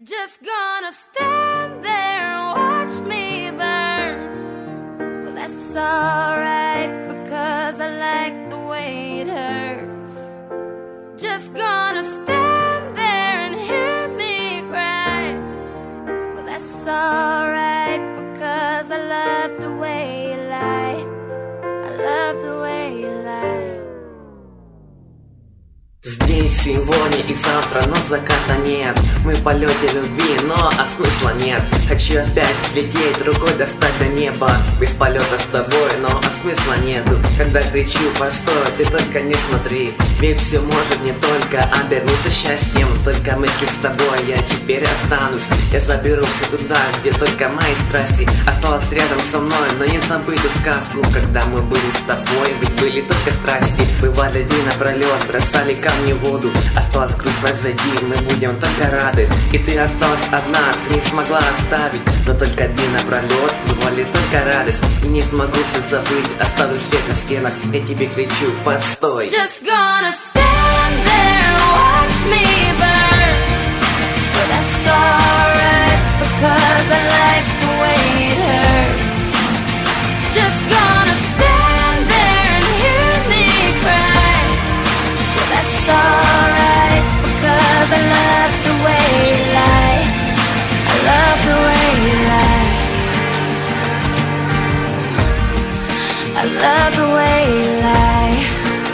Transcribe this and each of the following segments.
Just gonna stand there and watch me burn. Well, that's alright, because I like the way it hurts. Just gonna stand there and hear me cry. Well, that's alright, because I love the way you lie. I love the way you lie. Здесь сегодня и завтра, но заката нет. Мы в полете любви, но смысла нет. Хочу опять взлететь, рукой достать до неба. Без полета с тобой, но смысла нету. Когда кричу постой, ты только не смотри. Ведь все может не только обернуться счастьем. Только мысли с тобой я теперь останусь. Я заберу все туда, где только мои страсти. Осталась рядом со мной, но не забыть эту сказку. Когда мы были с тобой, ведь были только страсти. Бывали дни напролет, бросали камни в воду. Осталась грусть позади, мы будем только рады. И ты осталась одна, ты не смогла оставить. Но только дни напролет, бывали только радость. И не смогу все забыть, оставлю свет на стенах. Я тебе кричу, постой. Just gonna stand there and watch me burn. But that's alright, because I like the way it hurts. Just gonna stand there and hear me cry. But that's alright, because I love the way you lie. I love the way you lie. I love the way you lie.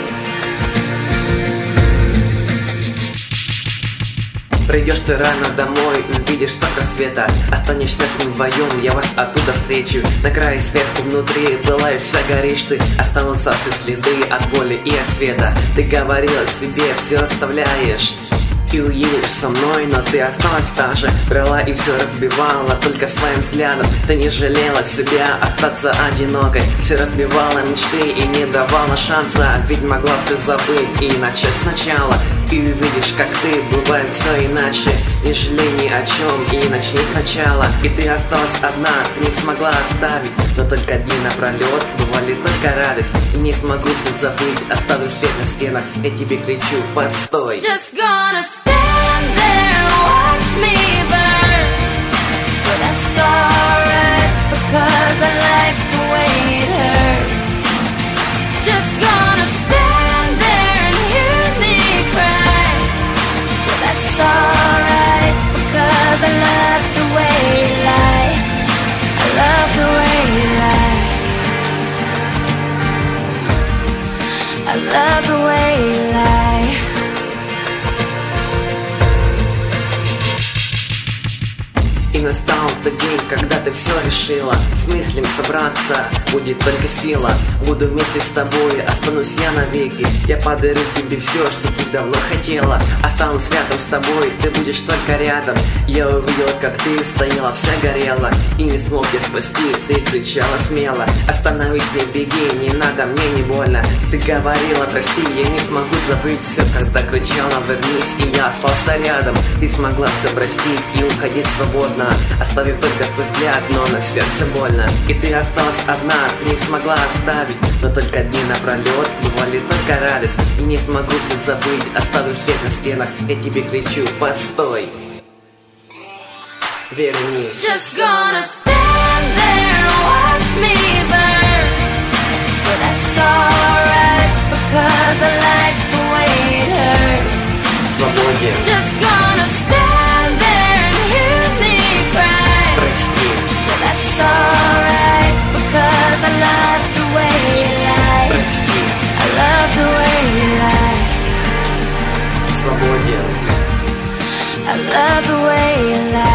Придешь ты рано домой, увидишь столько света. Останешься с ним вдвоем, я вас оттуда встречу. На крае сверху внутри, пылаешь, вся горишь ты. Останутся все следы от боли и от света. Ты говорила себе, все оставляешь и уедешь со мной, но ты осталась та же. Брала и все разбивала, только своим взглядом. Ты не жалела себя остаться одинокой. Все разбивала мечты и не давала шанса. Ведь могла все забыть и начать сначала. И увидишь, как ты, бывает все иначе. Не жалей ни о чем и начни сначала. И ты осталась одна, ты не смогла оставить. Но только дни напролет, бывали только радость. И не смогу все забыть, оставлю свет на стенах. Я тебе кричу, постой. Just gonna stand there and watch me burn. But that's alright, because I like the way it hurts. Just gonna stand there and hear me cry. But that's alright, because I love the way you lie. I love the way you lie. I love the way you lie. И настал тот день, когда ты все решила. С мыслям собраться будет только сила. Буду вместе с тобой, останусь я навеки. Я подарю тебе все, что ты давно хотела. Останусь рядом с тобой, ты будешь только рядом. Я увидел, как ты стояла, вся горела. И не смог я спасти, ты кричала смело. Остановись, не беги, не надо, мне не больно. Ты говорила, прости, я не смогу забыть все. Когда кричала, вернись, и я остался рядом. Ты смогла все простить и уходить свободно, оставив только свой взгляд, но на сердце больно. И ты осталась одна, ты не смогла оставить. Но только дни напролет, бывали только радость. И не смогу все забыть, оставлю свет на стенах. Я тебе кричу, постой. Вернись. Just gonna stand there and watch me burn. But that's alright, because I like the way it hurts. Свободен. Just gonna stand there and hear me cry. Прости. But that's alright, because I love the way you lie. Прости. I love the way you lie. Свободен. I love the way you lie.